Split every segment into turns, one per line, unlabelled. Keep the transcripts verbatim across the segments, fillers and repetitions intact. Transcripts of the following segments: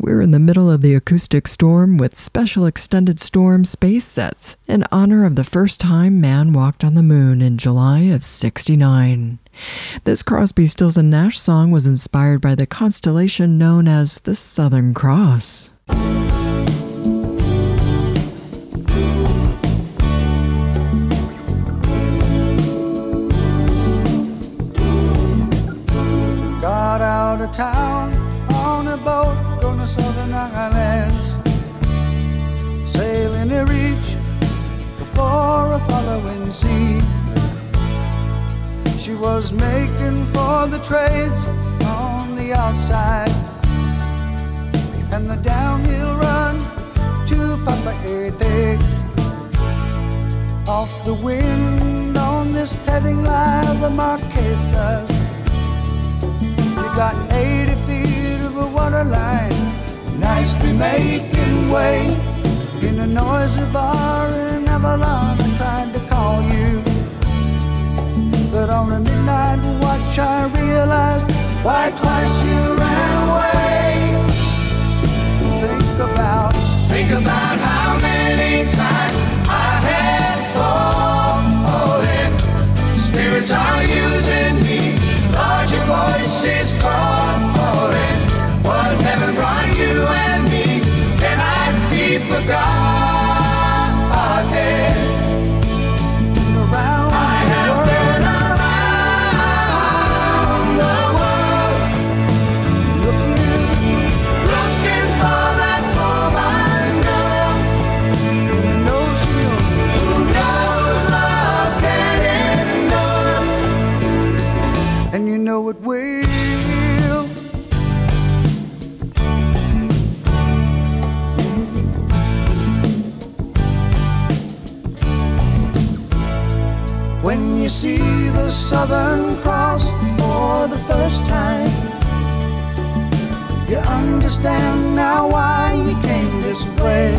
We're in the middle of the acoustic storm with special extended storm space sets in honor of the first time man walked on the moon in July of sixty-nine. This Crosby, Stills and Nash song was inspired by the constellation known as the Southern Cross.
Got out of town on a boat going to Southern Islands, sailing to reach before a following sea. She was making for the trades on the outside and the downhill run to Papeete. Off the wind on this heading line, the Marquesas. You got eighty feet of a water line, nicely making way. In a noisy bar in Avalon, I tried to call you, but on a midnight watch I realized why twice you ran away. Think about, think about how many times I had fallen. Spirits are using me, Lord, your voice is calling. What heaven brought you and me cannot be forgotten. Around I have the been around the world, looking, looking for that woman girl who knows, who knows love can endure, and you know it will. When you see the Southern Cross for the first time, you understand now why you came this way.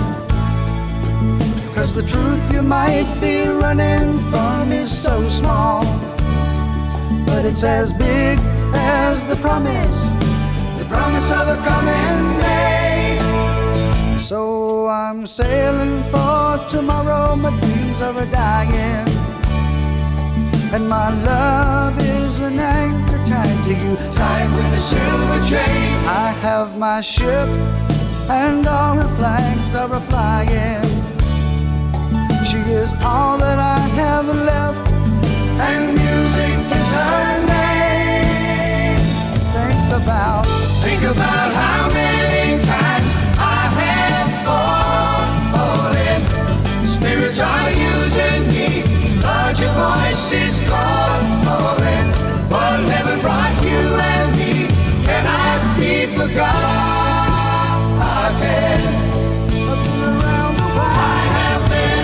Cause the truth you might be running from is so small, but it's as big as the promise, the promise of a coming day. So I'm sailing for tomorrow, my dreams are a-dying, and my love is an anchor tied to you, tied with a silver chain. I have my ship and all her flags are a-flying. She is all that I have left, and music is her name. Think about, think about how many times I have fallen. Spirits are using me, Lord, your voice is calling. What heaven brought you and me cannot be forgotten. I've been around the world. I have been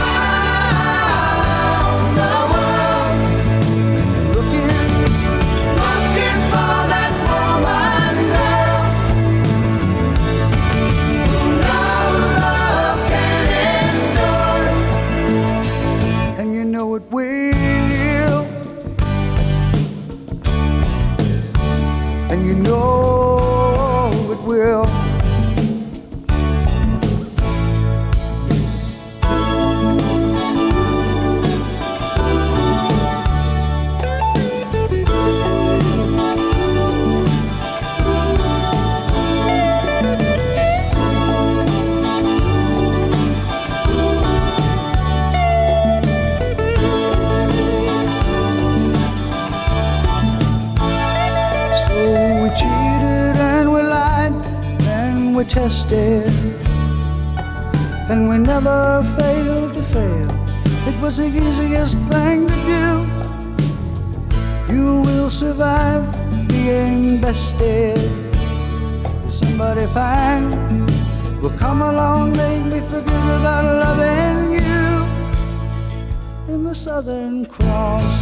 around the world, looking, looking for that woman girl who knows love can endure, and you know it will, and you know it will. Tested, and we never failed to fail. It was the easiest thing to do. You will survive being bested. Somebody fine will come along, make me forget about loving you. In the Southern Cross,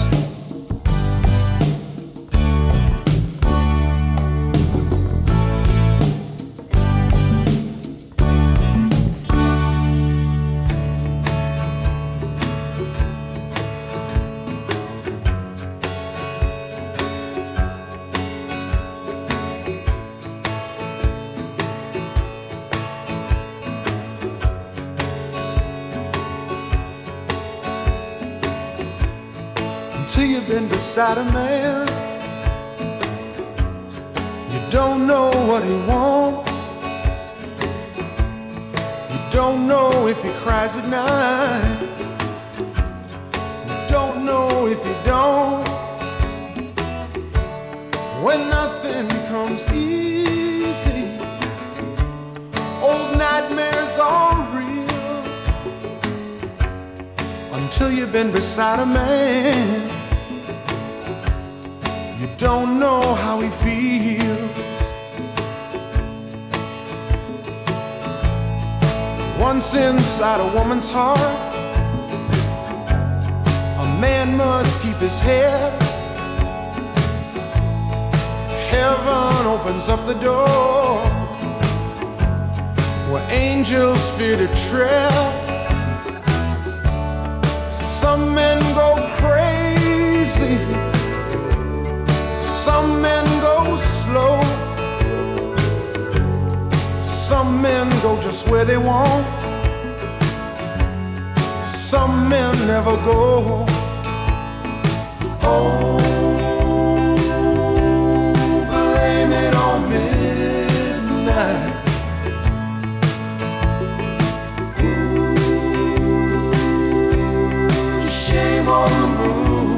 Until you've been beside a man, you don't know what he wants. You don't know if he cries at night. You don't know if he don't. When nothing comes easy, old nightmares are real. Until you've been beside a man, you don't know how he feels. Once inside a woman's heart, a man must keep his head. Heaven opens up the door where angels fear to tread. Some men go crazy, some men go slow, some men go just where they want, some men never go. Oh, blame it on midnight. Ooh, shame on the moon.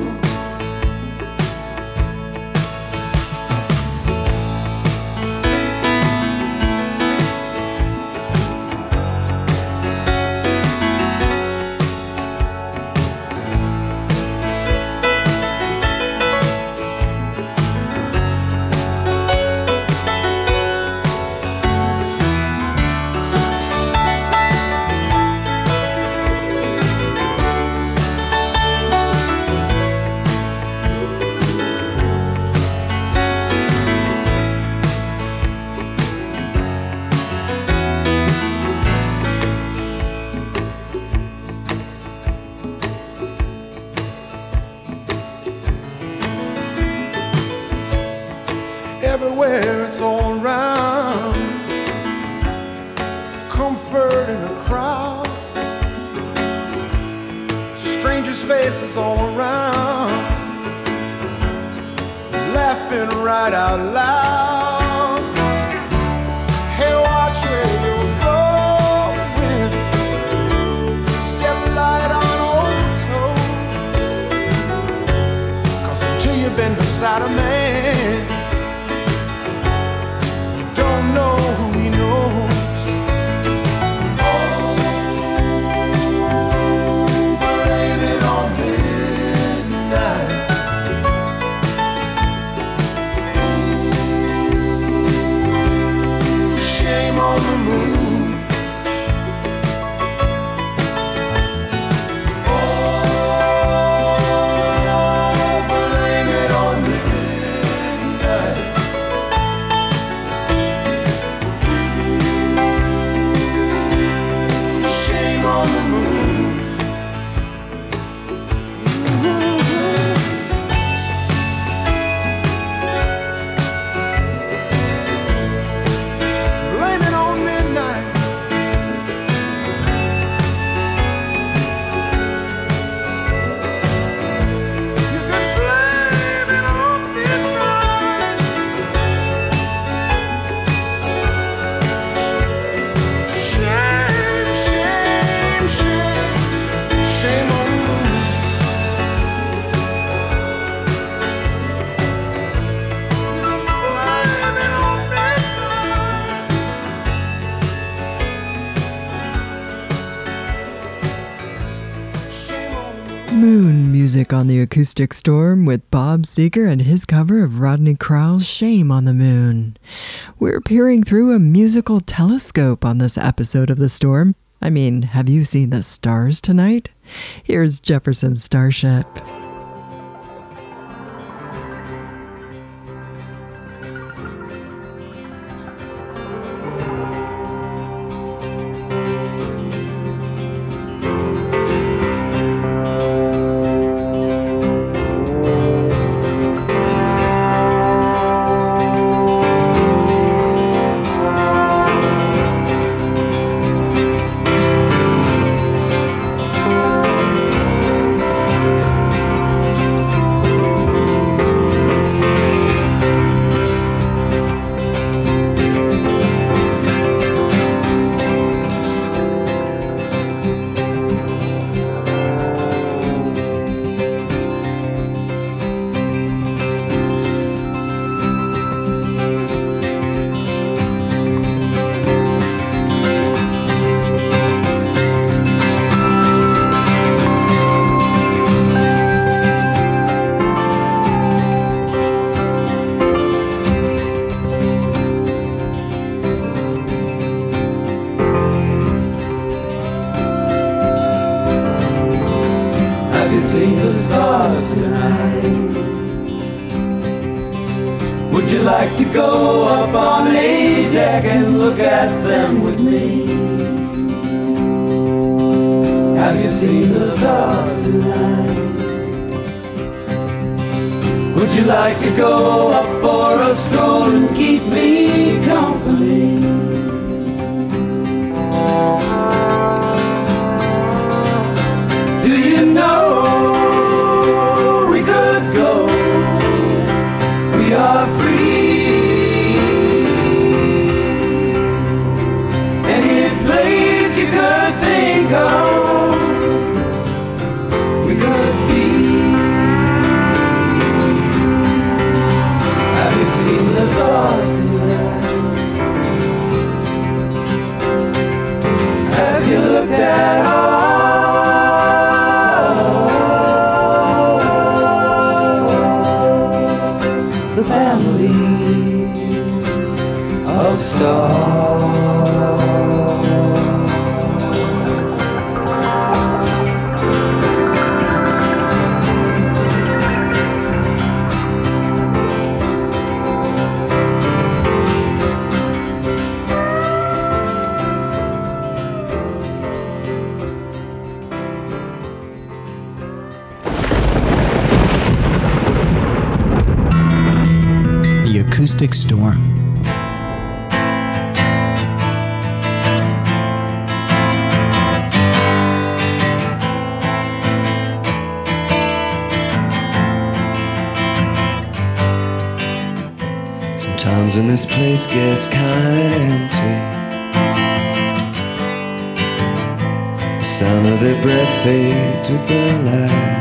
Everywhere it's all around, comfort in a crowd, strangers' faces all around, laughing right out loud. Hey, watch where you're going, step light on old toes, 'cause until you've been beside a man, know who he knows. Oh, blame it on midnight. Ooh, shame on the moon. Oh, blame it on midnight. On the moon. Blame it on midnight. You can blame it on midnight. Shame, shame, shame, shame on the moon. Blame it on midnight. Shame on the moon.
Moon music on the Acoustic Storm with Bob Seger and his cover of Rodney Crowell's Shame on the Moon. We're peering through a musical telescope on this episode of The Storm. I mean, have you seen the stars tonight? Here's Jefferson's Starship.
stars tonight? Would you like to go up on a deck and look at them with me? Have you seen the stars tonight? Would you like to go up for a stroll and keep me company? Do you know we could go? We are free. Any place you could think of, we could be. Have you seen the stars tonight? Have you looked at all the family of stars?
The Acoustic Storm.
Sometimes when this place gets kinda empty, the sound of their breath fades with the light.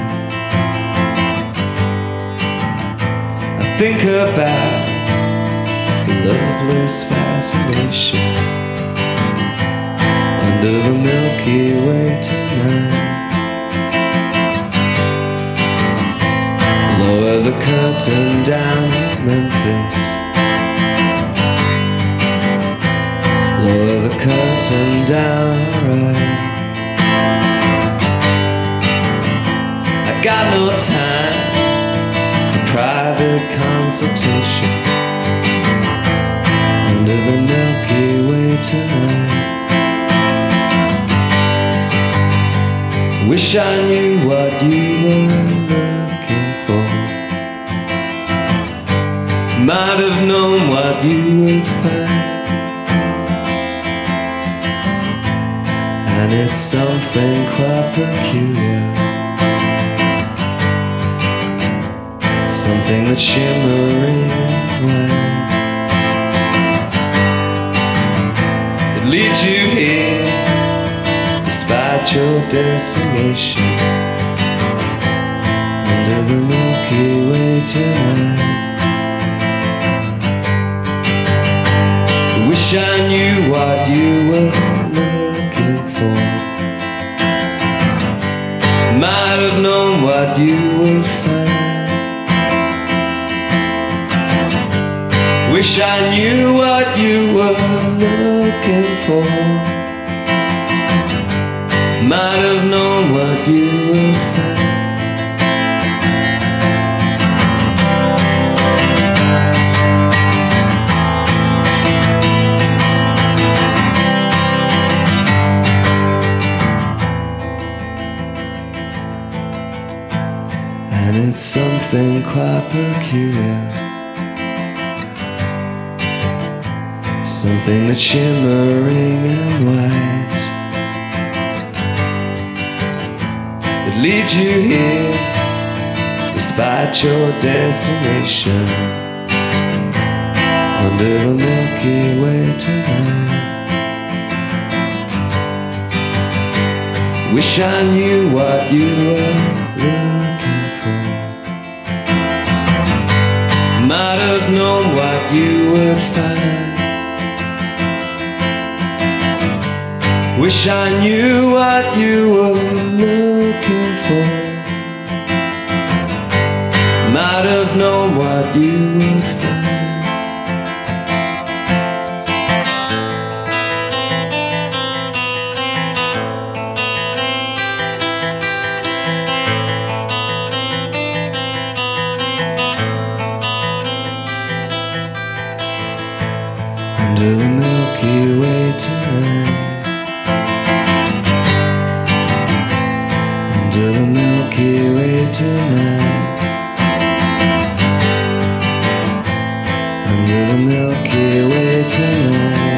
I think about the loveless fascination under the Milky Way tonight. Lower the curtain down at Memphis. Lower the curtain down, right. I got no time for private consultation under the Milky Way tonight. Wish I knew what you were looking for. Might have known what you would find. And it's something quite peculiar, something that's shimmering and white. It leads you here despite your destination under the Milky Way tonight. Wish I knew what you were looking for. Might have known what you would find. Wish I knew what you were looking for. Might have known what you would find. And it's something quite peculiar, something that's shimmering and white. It leads you here despite your destination under the Milky Way tonight. Wish I knew what you were looking for. Might have known what you would find. Wish I knew what you were looking for. Might have known what you would find. the Milky Way tonight. Under the Milky Way tonight. Under the Milky Way tonight.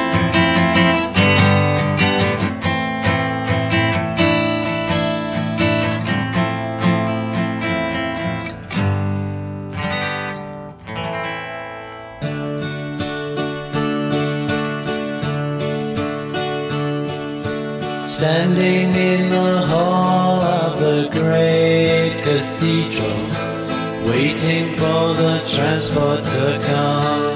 Standing in the hall of the great cathedral, waiting for the transport to come.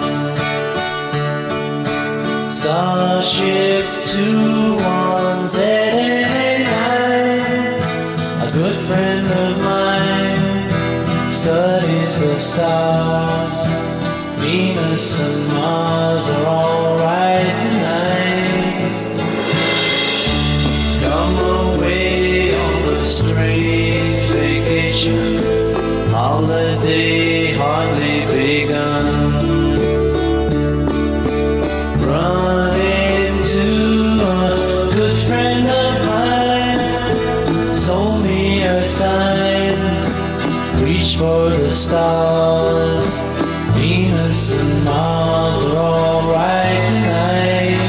Starship two one Z nine, a good friend of mine, studies the stars. Venus and Mars are alright tonight. Come away on a strange vacation, holiday hardly begun. Run into a good friend of mine, sold me a sign, reach for the stars. Venus and Mars are alright tonight.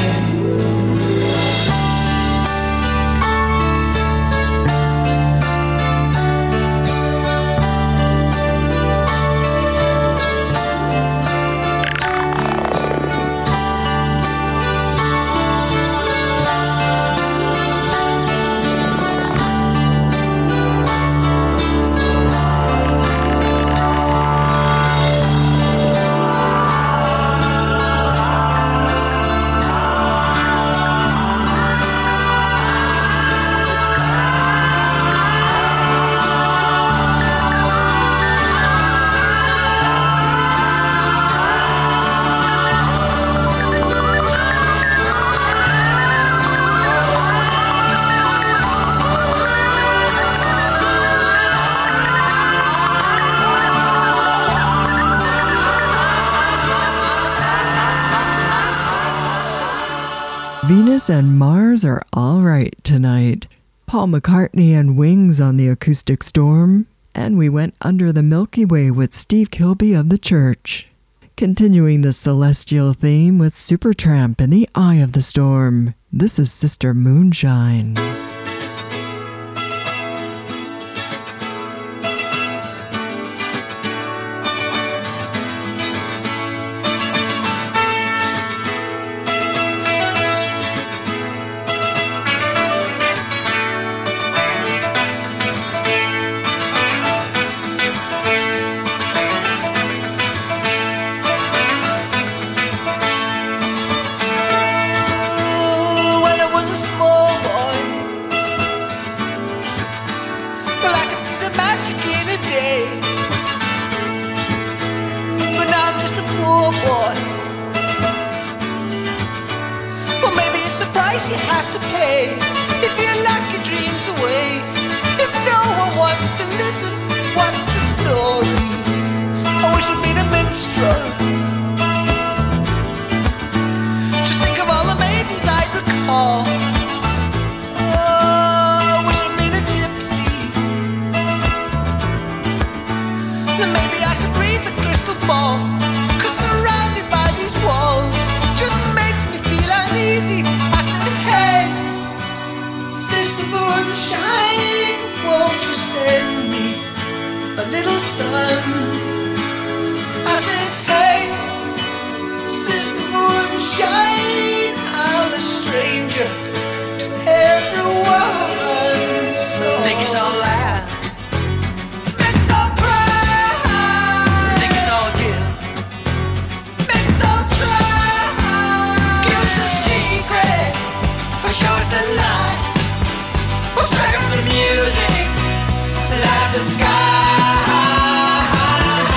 Venus and Mars are all right tonight. Paul McCartney and Wings on the Acoustic Storm. And we went Under the Milky Way with Steve Kilbey of The Church. Continuing the celestial theme with Supertramp in the Eye of the Storm. This is Sister Moonshine.
The sky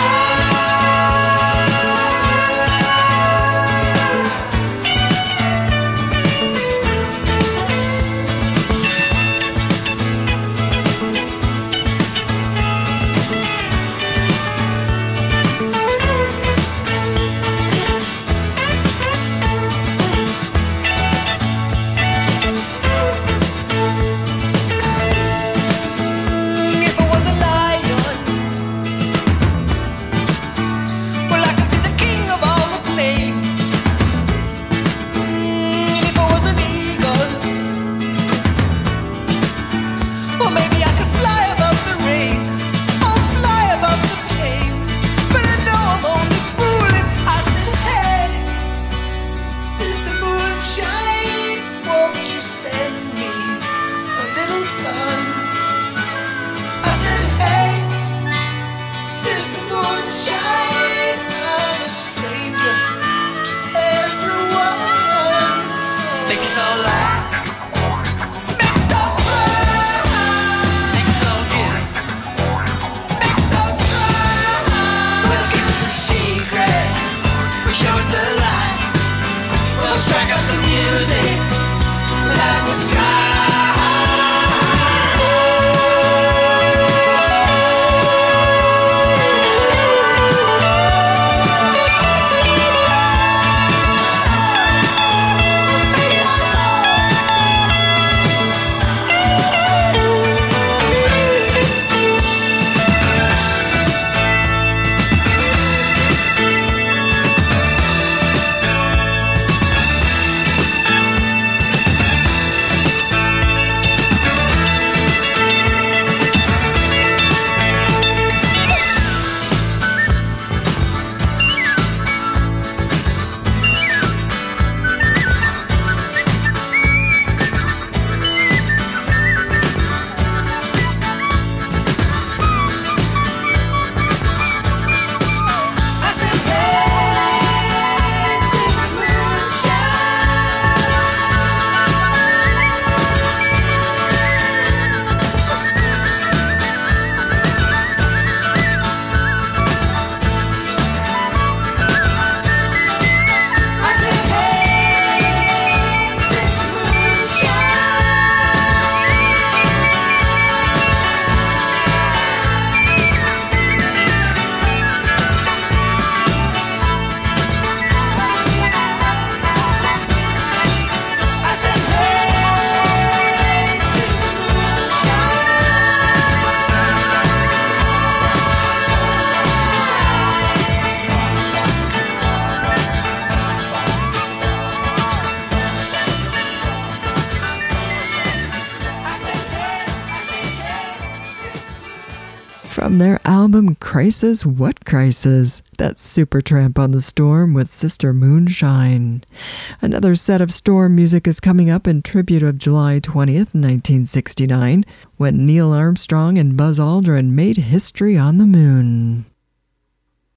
From their album Crisis, What Crisis? That's Supertramp on the Storm with Sister Moonshine. Another set of Storm music is coming up in tribute of July twentieth, nineteen sixty-nine, when Neil Armstrong and Buzz Aldrin made history on the moon.